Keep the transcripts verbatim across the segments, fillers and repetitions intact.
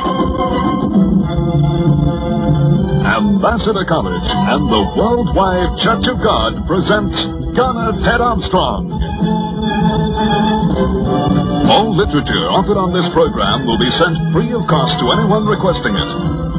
Ambassador College and the Worldwide Church of God presents Garner Ted Armstrong. All literature offered on this program will be sent free of cost to anyone requesting it.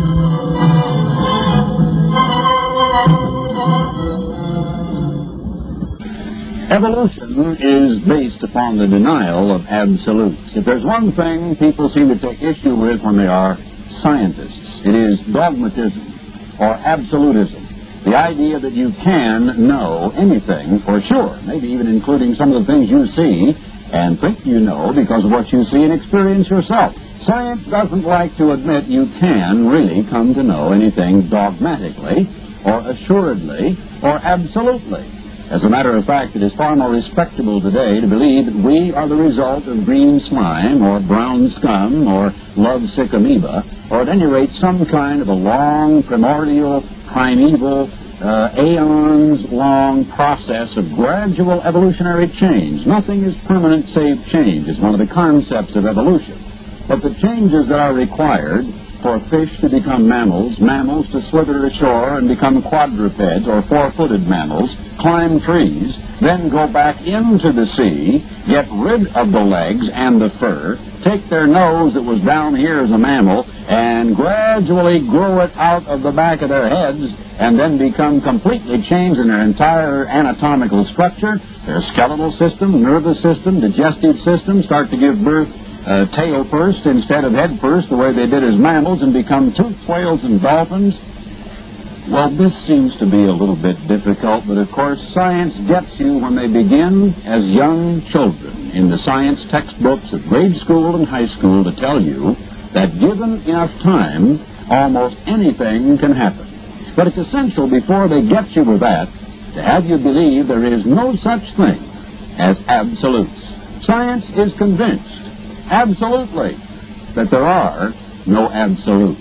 Evolution is based upon the denial of absolutes. If there's one thing people seem to take issue with when they are scientists, it is dogmatism or absolutism. The idea that you can know anything for sure, maybe even including some of the things you see and think you know because of what you see and experience yourself. Science doesn't like to admit you can really come to know anything dogmatically or assuredly or absolutely. As a matter of fact, it is far more respectable today to believe that we are the result of green slime or brown scum or lovesick amoeba, or at any rate some kind of a long, primordial, primeval, uh, aeons-long process of gradual evolutionary change. Nothing is permanent save change is one of the concepts of evolution. But the changes that are required for fish to become mammals, mammals to slither ashore and become quadrupeds or four-footed mammals, climb trees, then go back into the sea, get rid of the legs and the fur, take their nose that was down here as a mammal, and gradually grow it out of the back of their heads, and then become completely changed in their entire anatomical structure, their skeletal system, nervous system, digestive system, start to give birth Uh, tail first instead of head first, the way they did as mammals, and become toothed whales and dolphins. Well, this seems to be a little bit difficult, but of course science gets you when they begin as young children in the science textbooks of grade school and high school to tell you that given enough time, almost anything can happen. But it's essential before they get you with that to have you believe there is no such thing as absolutes. Science is convinced absolutely that there are no absolutes.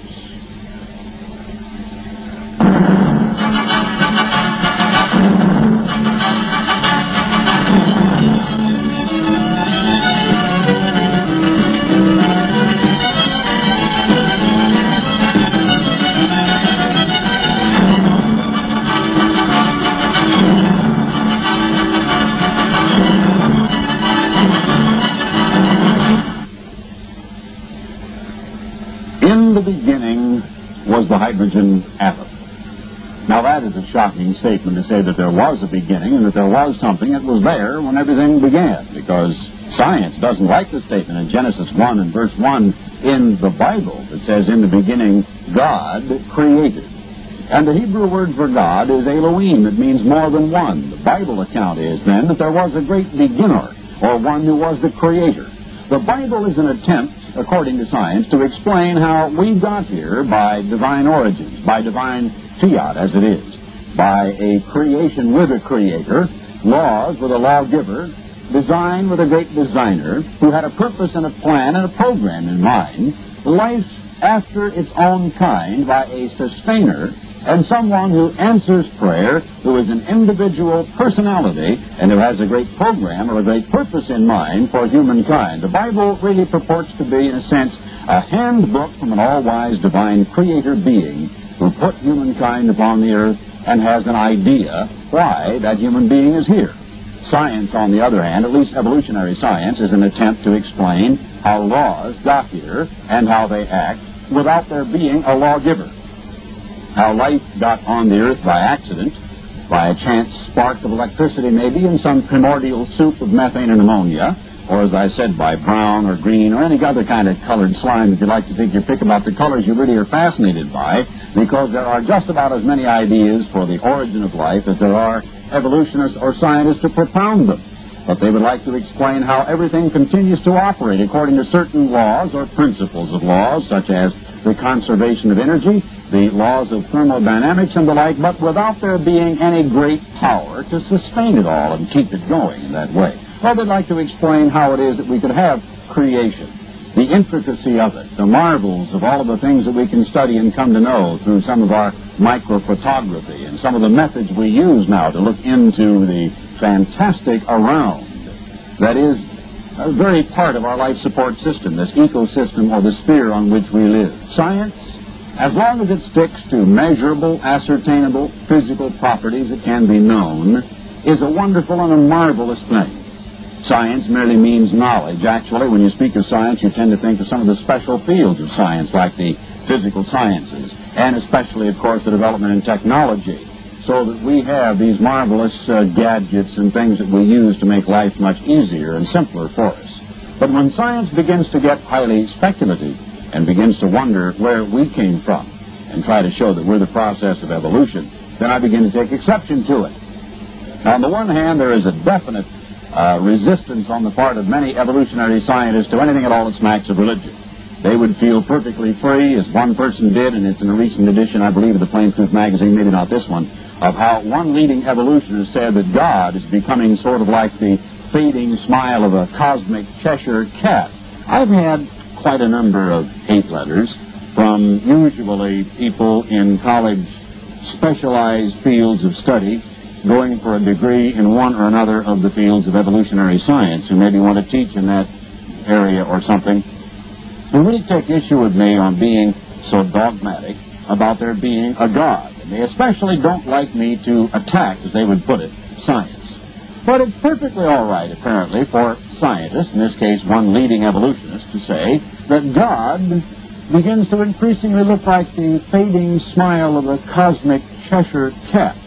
In the beginning was the hydrogen atom. Now that is a shocking statement to say that there was a beginning and that there was something that was there when everything began, because science doesn't like the statement in Genesis one and verse one in the Bible that says, in the beginning God created. And the Hebrew word for God is Elohim. It means more than one. The Bible account is then that there was a great beginner, or one who was the creator. The Bible is an attempt, according to science, to explain how we got here by divine origins, by divine fiat as it is, by a creation with a creator, laws with a lawgiver, design with a great designer, who had a purpose and a plan and a program in mind, life after its own kind by a sustainer, and someone who answers prayer, who is an individual personality, and who has a great program or a great purpose in mind for humankind. The Bible really purports to be, in a sense, a handbook from an all-wise divine creator being who put humankind upon the earth and has an idea why that human being is here. Science, on the other hand, at least evolutionary science, is an attempt to explain how laws got here and how they act without there being a lawgiver. How life got on the earth by accident, by a chance spark of electricity maybe in some primordial soup of methane and ammonia, or as I said, by brown or green or any other kind of colored slime that you like to think you pick about the colors you really are fascinated by, because there are just about as many ideas for the origin of life as there are evolutionists or scientists to propound them. But they would like to explain how everything continues to operate according to certain laws or principles of laws, such as the conservation of energy, the laws of thermodynamics and the like, but without there being any great power to sustain it all and keep it going in that way. Well, they'd like to explain how it is that we could have creation, the intricacy of it, the marvels of all of the things that we can study and come to know through some of our microphotography and some of the methods we use now to look into the fantastic around that is a very part of our life support system, this ecosystem or the sphere on which we live. Science, as long as it sticks to measurable, ascertainable, physical properties that can be known, is a wonderful and a marvelous thing. Science merely means knowledge. Actually, when you speak of science, you tend to think of some of the special fields of science, like the physical sciences, and especially, of course, the development in technology, so that we have these marvelous uh, gadgets and things that we use to make life much easier and simpler for us. But when science begins to get highly speculative and begins to wonder where we came from and try to show that we're the process of evolution, then I begin to take exception to it. Now, on the one hand, there is a definite uh, resistance on the part of many evolutionary scientists to anything at all that smacks of religion. They would feel perfectly free, as one person did, and it's in a recent edition, I believe, of the Plain Truth magazine, maybe not this one, of how one leading evolutionist said that God is becoming sort of like the fading smile of a cosmic Cheshire cat. I've had quite a number of hate letters from usually people in college specialized fields of study going for a degree in one or another of the fields of evolutionary science who maybe want to teach in that area or something, who really take issue with me on being so dogmatic about there being a God. And they especially don't like me to attack, as they would put it, science. But it's perfectly all right, apparently, for scientists, in this case one leading evolutionist, to say that God begins to increasingly look like the fading smile of a cosmic Cheshire cat.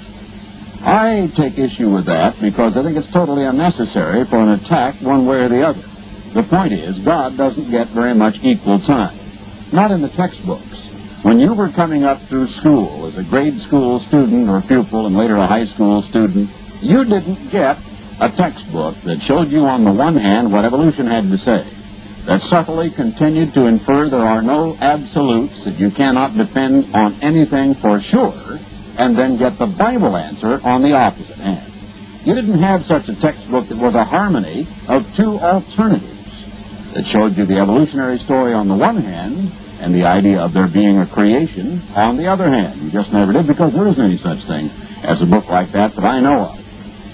I take issue with that because I think it's totally unnecessary for an attack one way or the other. The point is, God doesn't get very much equal time. Not in the textbooks. When you were coming up through school as a grade school student or pupil and later a high school student, you didn't get a textbook that showed you on the one hand what evolution had to say, that subtly continued to infer there are no absolutes, that you cannot depend on anything for sure, and then get the Bible answer on the opposite hand. You didn't have such a textbook that was a harmony of two alternatives, that showed you the evolutionary story on the one hand and the idea of there being a creation on the other hand. You just never did, because there isn't any such thing as a book like that that I know of.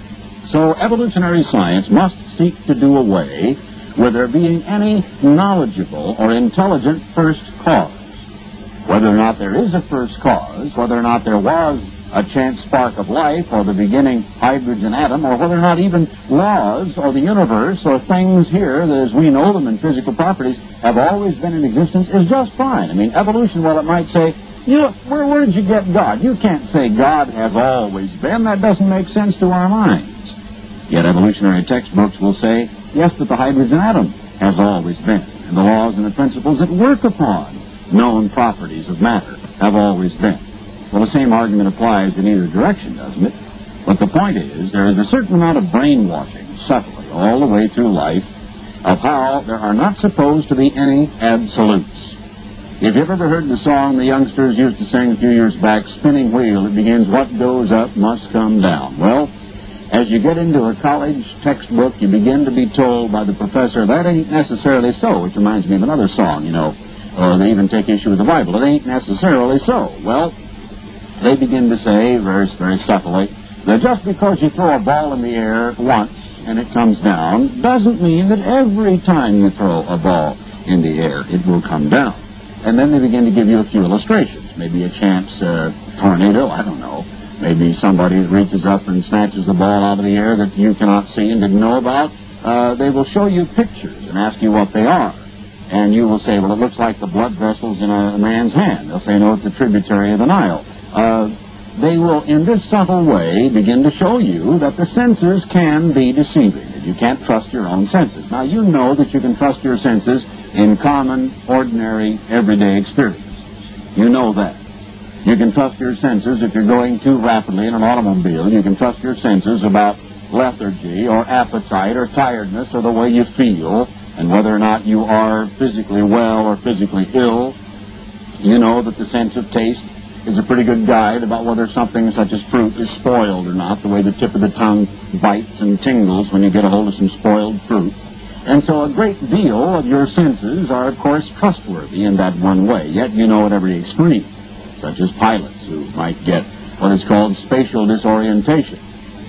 So evolutionary science must seek to do away with there being any knowledgeable or intelligent first cause. Whether or not there is a first cause, whether or not there was a chance spark of life or the beginning hydrogen atom, or whether or not even laws or the universe or things here that as we know them in physical properties have always been in existence, is just fine. I mean, evolution, while it might say, you know, where, where did you get God? You can't say God has always been. That doesn't make sense to our minds. Yet evolutionary textbooks will say, yes, but the hydrogen atom has always been, and the laws and the principles that work upon known properties of matter have always been. Well, the same argument applies in either direction, doesn't it? But the point is, there is a certain amount of brainwashing, subtly, all the way through life, of how there are not supposed to be any absolutes. If you've ever heard the song the youngsters used to sing a few years back, Spinning Wheel, it begins, what goes up must come down. Well, as you get into a college textbook, you begin to be told by the professor, that ain't necessarily so, which reminds me of another song, you know, or they even take issue with the Bible. It ain't necessarily so. Well, they begin to say, very, very subtly, that just because you throw a ball in the air once and it comes down doesn't mean that every time you throw a ball in the air it will come down. And then they begin to give you a few illustrations. Maybe a chance uh, tornado, I don't know. Maybe somebody reaches up and snatches the ball out of the air that you cannot see and didn't know about. Uh, they will show you pictures and ask you what they are. And you will say, well, it looks like the blood vessels in a, a man's hand. They'll say, no, it's a tributary of the Nile. Uh, they will, in this subtle way, begin to show you that the senses can be deceiving, that you can't trust your own senses. Now, you know that you can trust your senses in common, ordinary, everyday experiences. You know that. You can trust your senses if you're going too rapidly in an automobile. You can trust your senses about lethargy or appetite or tiredness or the way you feel and whether or not you are physically well or physically ill. You know that the sense of taste is a pretty good guide about whether something such as fruit is spoiled or not, the way the tip of the tongue bites and tingles when you get a hold of some spoiled fruit. And so a great deal of your senses are, of course, trustworthy in that one way, yet you know at every extreme, such as pilots who might get what is called spatial disorientation.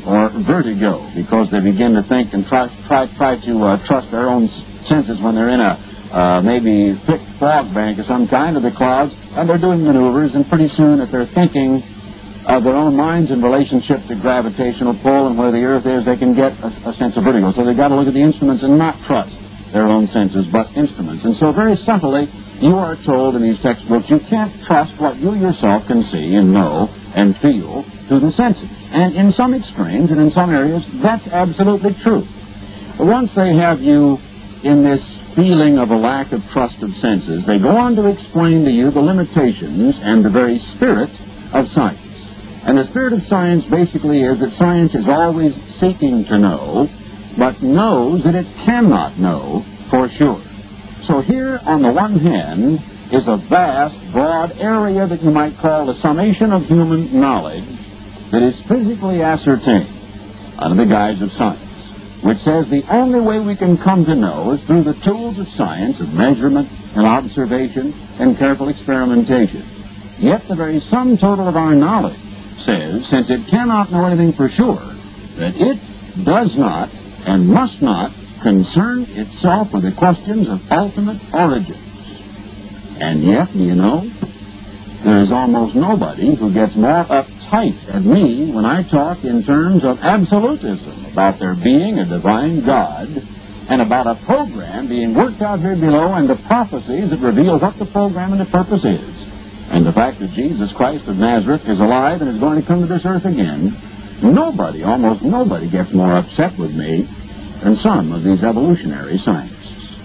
or vertigo because they begin to think and try try try to uh, trust their own senses when they're in a uh, maybe thick fog bank of some kind of the clouds, and they're doing maneuvers, and pretty soon if they're thinking of their own minds in relationship to gravitational pull and where the earth is, they can get a, a sense of vertigo. So they've got to look at the instruments and not trust their own senses, but instruments. And so very subtly, you are told in these textbooks, you can't trust what you yourself can see and know and feel through the senses. And in some extremes and in some areas, that's absolutely true. But once they have you in this feeling of a lack of trust of senses, they go on to explain to you the limitations and the very spirit of science. And the spirit of science basically is that science is always seeking to know, but knows that it cannot know for sure. So here, on the one hand, is a vast, broad area that you might call the summation of human knowledge that is physically ascertained under the guise of science, which says the only way we can come to know is through the tools of science, of measurement and observation and careful experimentation. Yet the very sum total of our knowledge says, since it cannot know anything for sure, that it does not and must not concern itself with the questions of ultimate origins. And yet, you know, there is almost nobody who gets more uptight at me when I talk in terms of absolutism, about there being a divine God, and about a program being worked out here below, and the prophecies that reveal what the program and the purpose is. And the fact that Jesus Christ of Nazareth is alive and is going to come to this earth again, nobody, almost nobody, gets more upset with me than some of these evolutionary scientists.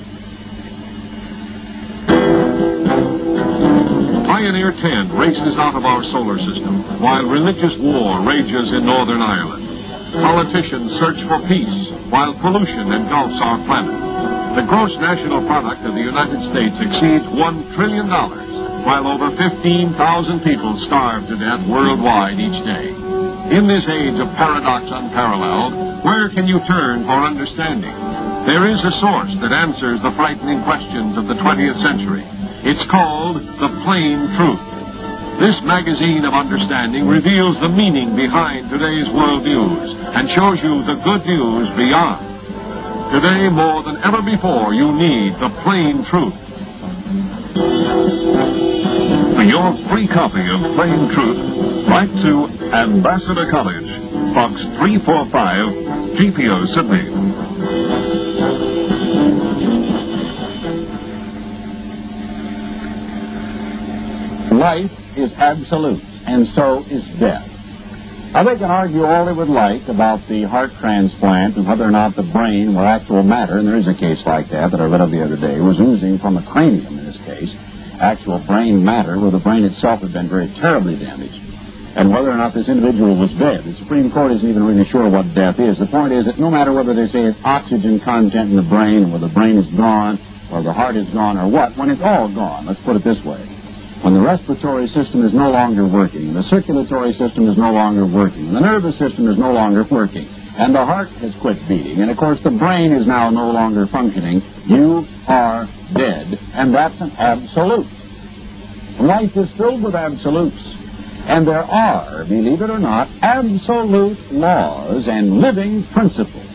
Pioneer ten races out of our solar system while religious war rages in Northern Ireland. Politicians search for peace while pollution engulfs our planet. The gross national product of the United States exceeds one trillion dollars. While over fifteen thousand people starve to death worldwide each day. In this age of paradox unparalleled, where can you turn for understanding? There is a source that answers the frightening questions of the twentieth century. It's called The Plain Truth. This magazine of understanding reveals the meaning behind today's world news and shows you the good news beyond. Today, more than ever before, you need The Plain Truth. For your free copy of Plain Truth, write to Ambassador College, Box three forty-five, G P O, Sydney. Life is absolute, and so is death. Now, they can argue all they would like about the heart transplant and whether or not the brain were actual matter, and there is a case like that that I read of the other day. It was oozing from a cranium in this case. Actual brain matter, where the brain itself had been very terribly damaged, and whether or not this individual was dead. The Supreme Court isn't even really sure what death is. The point is that no matter whether they say it's oxygen content in the brain, or the brain is gone, or the heart is gone, or what, when it's all gone, let's put it this way, when the respiratory system is no longer working, the circulatory system is no longer working, the nervous system is no longer working, and the heart has quit beating, and of course the brain is now no longer functioning, you are dead, and that's an absolute. Life is filled with absolutes, and there are, believe it or not, absolute laws and living principles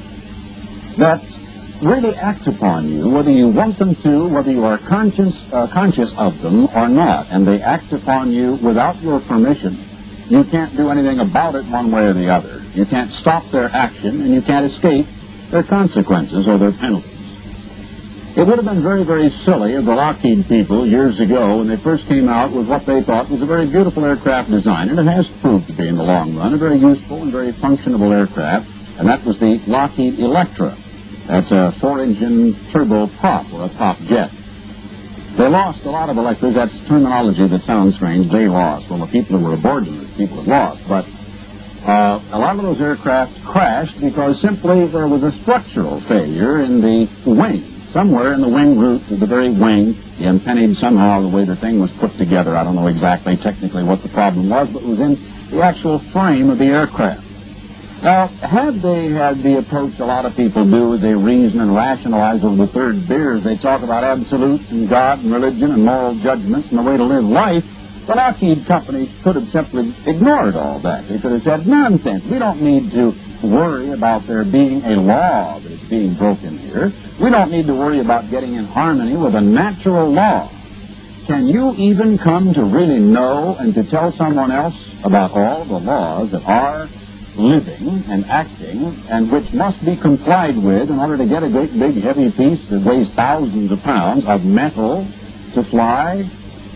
that really act upon you, whether you want them to, whether you are conscious, uh, conscious of them or not, and they act upon you without your permission. You can't do anything about it one way or the other. You can't stop their action, and you can't escape their consequences or their penalties. It would have been very, very silly of the Lockheed people years ago when they first came out with what they thought was a very beautiful aircraft design, and it has proved to be in the long run a very useful and very functionable aircraft, and that was the Lockheed Electra. That's a four-engine turboprop, or a top jet. They lost a lot of Electras. That's terminology that sounds strange. They lost. Well, the people who were aboard them, the people had lost. But uh, a lot of those aircraft crashed because simply there was a structural failure in the wing. Somewhere in the wing root of the very wing, the empennage somehow, the way the thing was put together. I don't know exactly technically what the problem was, but it was in the actual frame of the aircraft. Now, had they had the approach a lot of people do as they reason and rationalize over the third beers, they talk about absolutes and God and religion and moral judgments and the way to live life, The Lockheed Company could have simply ignored all that. They could have said, nonsense. We don't need to worry about there being a law that is being broken here. We don't need to worry about getting in harmony with a natural law. Can you even come to really know and to tell someone else about all the laws that are living and acting and which must be complied with in order to get a great big heavy piece that weighs thousands of pounds of metal to fly?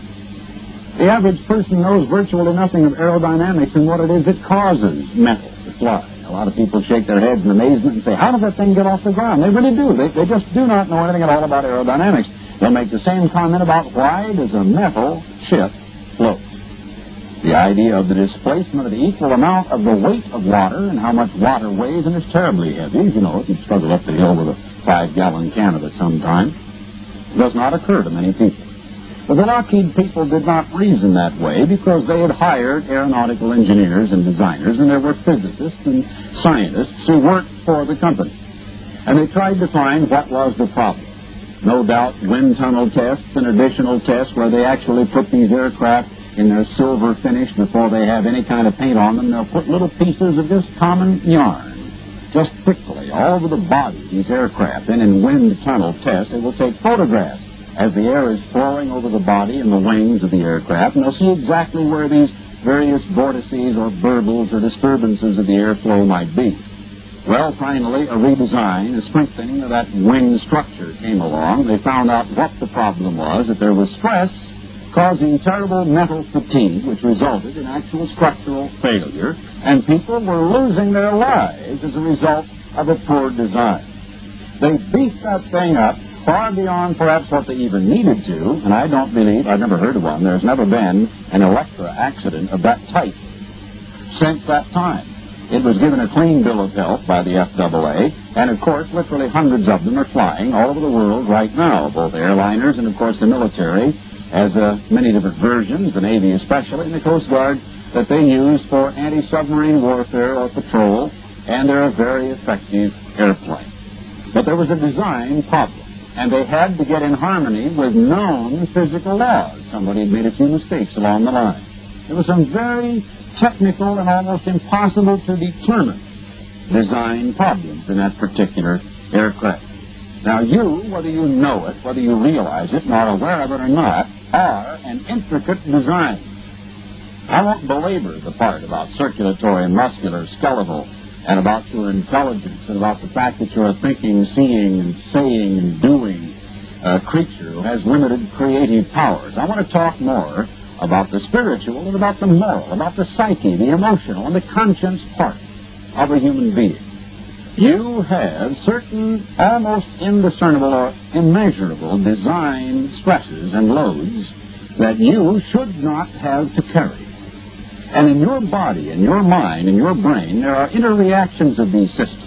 The average person knows virtually nothing of aerodynamics and what it is that causes metal to fly. A lot of people shake their heads in amazement and say, how does that thing get off the ground? They really do. They, they just do not know anything at all about aerodynamics. They'll make the same comment about why does a metal ship float. The idea of the displacement of the equal amount of the weight of water and how much water weighs, and it's terribly heavy. You know, if you struggle up the hill with a five-gallon can of it sometime, does not occur to many people. But the Lockheed people did not reason that way because they had hired aeronautical engineers and designers, and there were physicists and scientists who worked for the company. And they tried to find what was the problem. No doubt wind tunnel tests and additional tests where they actually put these aircraft in their silver finish before they have any kind of paint on them. They'll put little pieces of just common yarn, just thickly, all over the body of these aircraft. Then in wind tunnel tests, they will take photographs as the air is flowing over the body and the wings of the aircraft, and they'll see exactly where these various vortices or burbles or disturbances of the airflow might be. Well, finally, a redesign, a strengthening of that wing structure came along. They found out what the problem was, that there was stress causing terrible mental fatigue, which resulted in actual structural failure, and people were losing their lives as a result of a poor design. They beefed that thing up far beyond perhaps what they even needed to, and I don't believe, I've never heard of one, there's never been an Electra accident of that type since that time. It was given a clean bill of health by the F A A, and of course literally hundreds of them are flying all over the world right now, both airliners and of course the military, as uh, many different versions, the Navy especially, and the Coast Guard, that they use for anti-submarine warfare or patrol, and they're a very effective airplane. But there was a design problem, and they had to get in harmony with known physical laws. Somebody had made a few mistakes along the line. There were some very technical and almost impossible to determine design problems in that particular aircraft. Now you, whether you know it, whether you realize it, nor aware of it or not, are an intricate design. I won't belabor the part about circulatory and muscular, skeletal, and about your intelligence, and about the fact that you're a thinking, seeing, and saying, and doing uh, creature who has limited creative powers. I want to talk more about the spiritual and about the moral, about the psyche, the emotional, and the conscience part of a human being. You have certain almost indiscernible or immeasurable design stresses and loads that you should not have to carry. And in your body, in your mind, in your brain, there are interreactions of these systems.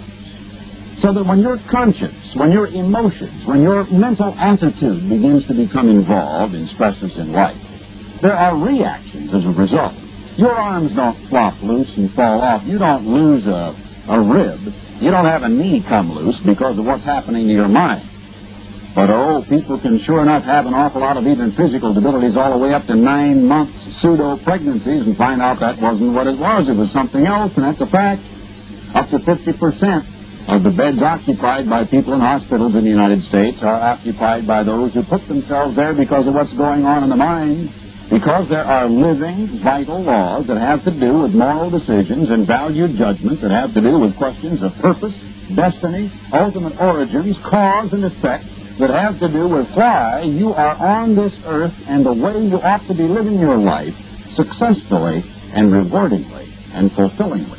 So that when your conscience, when your emotions, when your mental attitude begins to become involved in stresses in life, there are reactions as a result. Your arms don't flop loose and fall off. You don't lose a, a rib. You don't have a knee come loose because of what's happening to your mind. But, oh, people can sure enough have an awful lot of even physical debilities all the way up to nine months pseudo-pregnancies and find out that wasn't what it was. It was something else, and that's a fact. Up to fifty percent of the beds occupied by people in hospitals in the United States are occupied by those who put themselves there because of what's going on in the mind. Because there are living, vital laws that have to do with moral decisions and valued judgments that have to do with questions of purpose, destiny, ultimate origins, cause, and effect, that have to do with why you are on this earth and the way you ought to be living your life successfully and rewardingly and fulfillingly.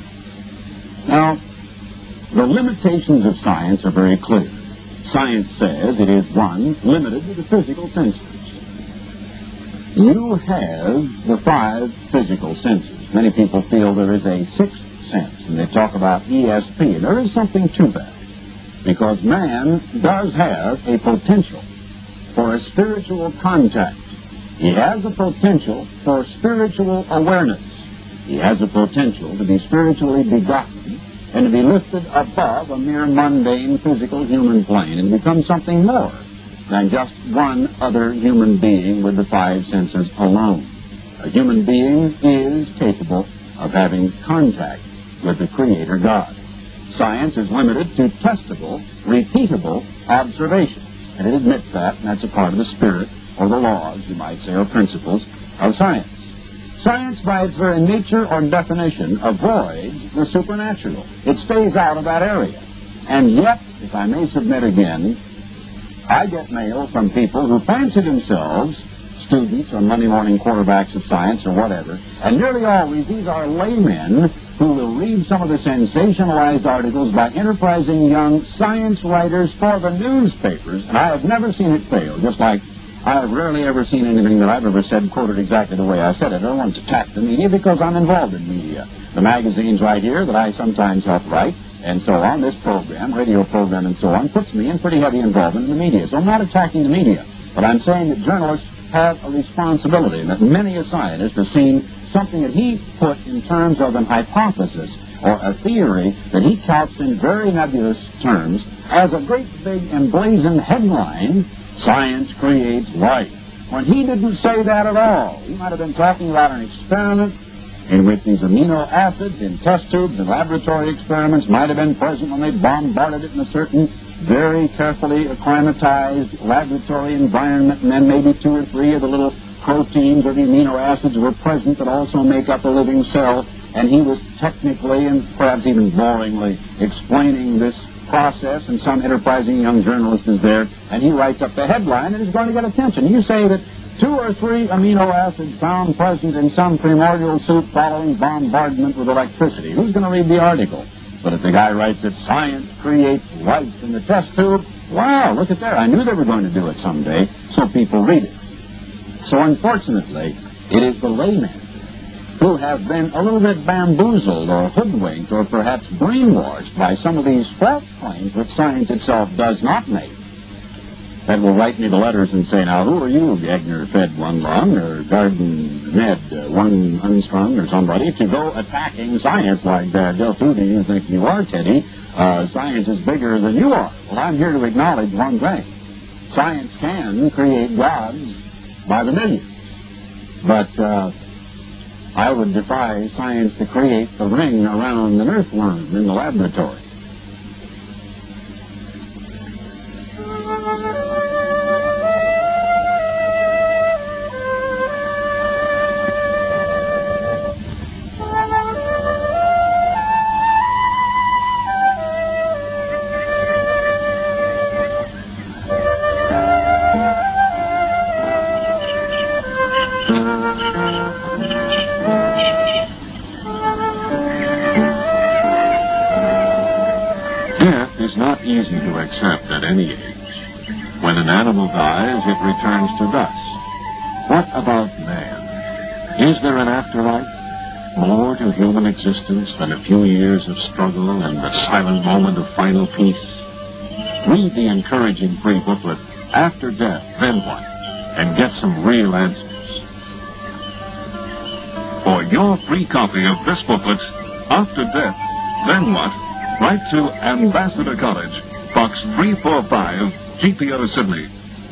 Now, the limitations of science are very clear. Science says it is, one, limited to the physical senses. You have the five physical senses. Many people feel there is a sixth sense, and they talk about E S P, and there is something to that. Because man does have a potential for a spiritual contact. He has a potential for spiritual awareness. He has a potential to be spiritually begotten and to be lifted above a mere mundane physical human plane and become something more than just one other human being with the five senses alone. A human being is capable of having contact with the Creator God. Science is limited to testable, repeatable observations, and it admits that, and that's a part of the spirit, or the laws, you might say, or principles of science. Science, by its very nature or definition, avoids the supernatural. It stays out of that area. And yet, if I may submit again, I get mail from people who fancy themselves students or Monday morning quarterbacks of science or whatever, and nearly always these are laymen who will read some of the sensationalized articles by enterprising young science writers for the newspapers, and I have never seen it fail, just like I have rarely ever seen anything that I've ever said quoted exactly the way I said it. I don't want to attack the media because I'm involved in media. The magazines right here that I sometimes help write, and so on, this program, radio program and so on, puts me in pretty heavy involvement in the media. So I'm not attacking the media, but I'm saying that journalists have a responsibility, and that many a scientist has seen something that he put in terms of an hypothesis or a theory that he couched in very nebulous terms as a great big emblazoned headline, "Science creates life," when he didn't say that at all. He might have been talking about an experiment in which these amino acids in test tubes and laboratory experiments might have been present when they bombarded it in a certain very carefully acclimatized laboratory environment, and then maybe two or three of the little proteins or the amino acids were present that also make up a living cell, and he was technically and perhaps even boringly explaining this process, and some enterprising young journalist is there, and he writes up the headline, and it's going to get attention. You say that two or three amino acids found present in some primordial soup following bombardment with electricity. Who's going to read the article? But if the guy writes that science creates life in the test tube, wow, look at there. I knew they were going to do it someday, so people read it. So unfortunately, it is the laymen who have been a little bit bamboozled or hoodwinked or perhaps brainwashed by some of these false claims which science itself does not make, that will write me the letters and say, now, who are you, Gagner Fed One Lung, or Garden Ned uh, One Unstrung, or somebody, to go attacking science like that? Del Who do you think you are, Teddy? Uh, science is bigger than you are. Well, I'm here to acknowledge one thing. Science can create gods by the millions. But uh, I would defy science to create the ring around an earthworm in the laboratory. Death is not easy to accept at any age. When an animal dies, it returns to dust. What about man? Is there an afterlife? More to human existence than a few years of struggle and the silent moment of final peace? Read the encouraging free booklet, After Death, Then What? And get some real answers. For your free copy of this booklet, After Death, Then What? Write to Ambassador College, Box three forty-five, G P O, Sydney.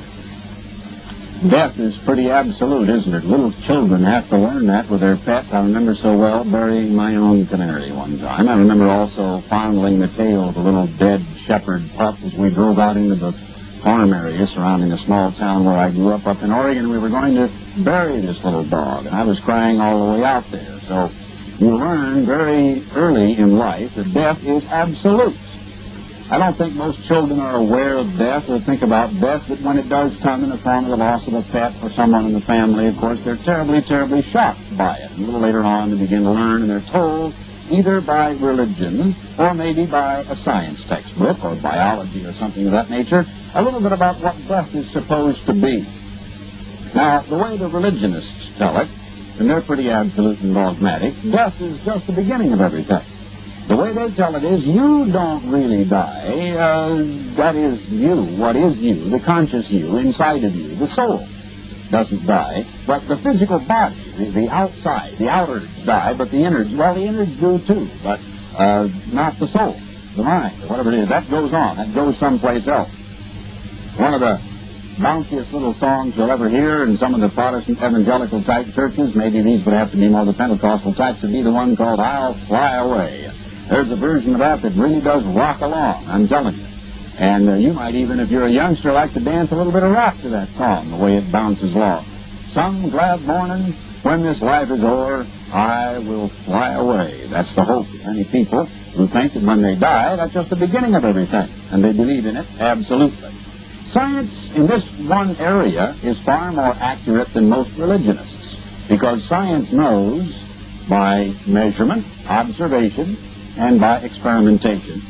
Death is pretty absolute, isn't it? Little children have to learn that with their pets. I remember so well burying my own canary one time. I remember also fondling the tail of a little dead shepherd pup as we drove out into the farm area surrounding a small town where I grew up up in Oregon. We were going to bury this little dog, and I was crying all the way out there. So you learn very early in life that death is absolute. I don't think most children are aware of death or think about death, but when it does come in the form of the loss of a pet or someone in the family, of course, they're terribly, terribly shocked by it. And a little later on, they begin to learn, and they're told either by religion or maybe by a science textbook or biology or something of that nature, a little bit about what death is supposed to be. Now, the way the religionists tell it, and they're pretty absolute and dogmatic, death is just the beginning of everything. The way they tell it is you don't really die. Uh, that is you. What is you? The conscious you inside of you. The soul doesn't die, but the physical body, the, the outside, the outwards die, but the innards, well, the innards do too, but uh, not the soul, the mind, or whatever it is. That goes on. That goes someplace else. One of the bounciest little songs you'll ever hear in some of the Protestant evangelical type churches. Maybe these would have to be more the Pentecostal types, would be the one called I'll Fly Away. There's a version of that that really does rock along, I'm telling you. And uh, you might even, if you're a youngster, like to dance a little bit of rock to that song, the way it bounces along. Some glad morning, when this life is o'er, I will fly away. That's the hope of many people who think that when they die, that's just the beginning of everything, and they believe in it absolutely. Science in this one area is far more accurate than most religionists, because science knows by measurement, observation, and by experimentation,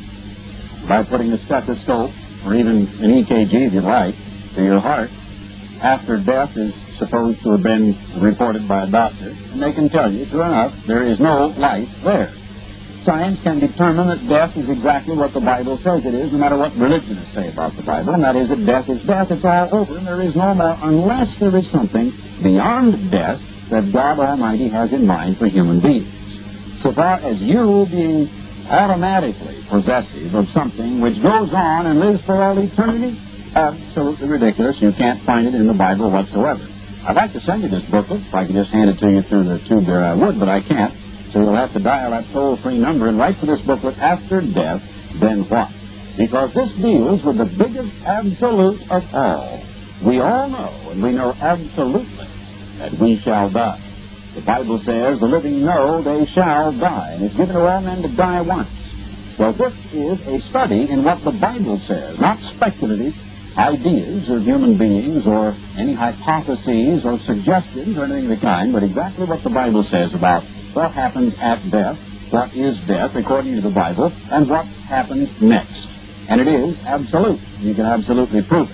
by putting a stethoscope, or even an E K G if you like, to your heart, after death is supposed to have been reported by a doctor, and they can tell you, sure enough, there is no life there. Science can determine that death is exactly what the Bible says it is, no matter what religionists say about the Bible, and that is that death is death, it's all over, and there is no more, unless there is something beyond death that God Almighty has in mind for human beings. So far as you being automatically possessive of something which goes on and lives for all eternity, absolutely ridiculous. You can't find it in the Bible whatsoever. I'd like to send you this booklet. If I could just hand it to you through the tube there, I would, but I can't. So you'll have to dial that toll-free number and write for this booklet, After Death, Then What? Because this deals with the biggest absolute of all. We all know, and we know absolutely, that we shall die. The Bible says, the living know they shall die, and it's given to all men to die once. Well, this is a study in what the Bible says, not speculative ideas of human beings or any hypotheses or suggestions or anything of the kind, but exactly what the Bible says about what happens at death, what is death according to the Bible, and what happens next. And it is absolute. You can absolutely prove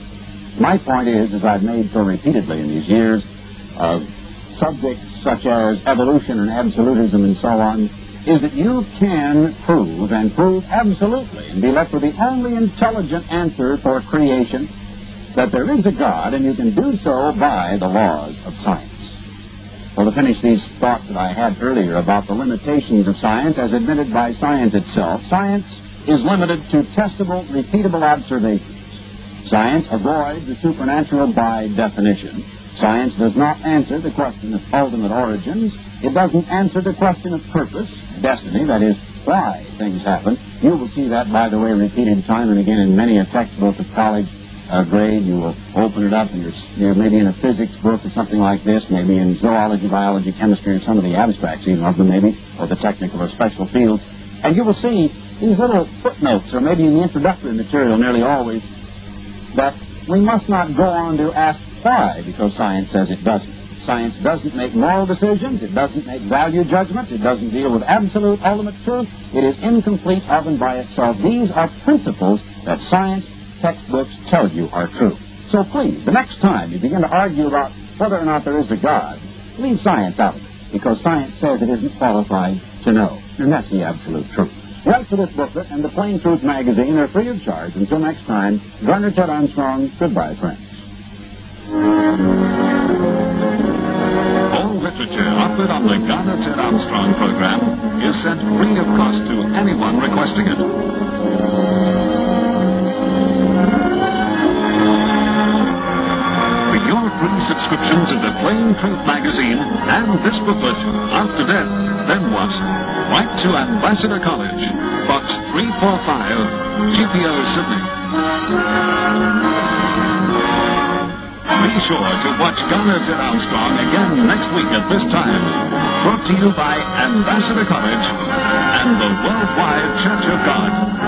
it. My point is, as I've made so repeatedly in these years, uh, subjects such as evolution and absolutism and so on, is that you can prove, and prove absolutely, and be left with the only intelligent answer for creation, that there is a God, and you can do so by the laws of science. Well, to finish these thoughts that I had earlier about the limitations of science as admitted by science itself, science is limited to testable, repeatable observations. Science avoids the supernatural by definition. Science does not answer the question of ultimate origins. It doesn't answer the question of purpose, destiny, that is, why things happen. You will see that, by the way, repeated time and again in many a textbook of college uh, grade. You will open it up and you're, you're maybe in a physics book or something like this, maybe in zoology, biology, chemistry, or some of the abstracts even of them maybe, or the technical or special fields. And you will see these little footnotes, or maybe in the introductory material nearly always, that we must not go on to ask why, because science says it doesn't. Science doesn't make moral decisions. It doesn't make value judgments. It doesn't deal with absolute, ultimate truth. It is incomplete of and by itself. These are principles that science textbooks tell you are true. So please, the next time you begin to argue about whether or not there is a God, leave science out of it, because science says it isn't qualified to know. And that's the absolute truth. Write for this booklet and the Plain Truth magazine. They're free of charge. Until next time, Garner Ted Armstrong, goodbye, friends. All literature offered on the Garner Ted Armstrong program is sent free of cost to anyone requesting it. For your free subscription to the Plain Truth magazine and this booklet, After Death, Then What? Write to Ambassador College, Box three forty-five, G P O, Sydney. Be sure to watch Garner Ted Armstrong again next week at this time. Brought to you by Ambassador College and the Worldwide Church of God.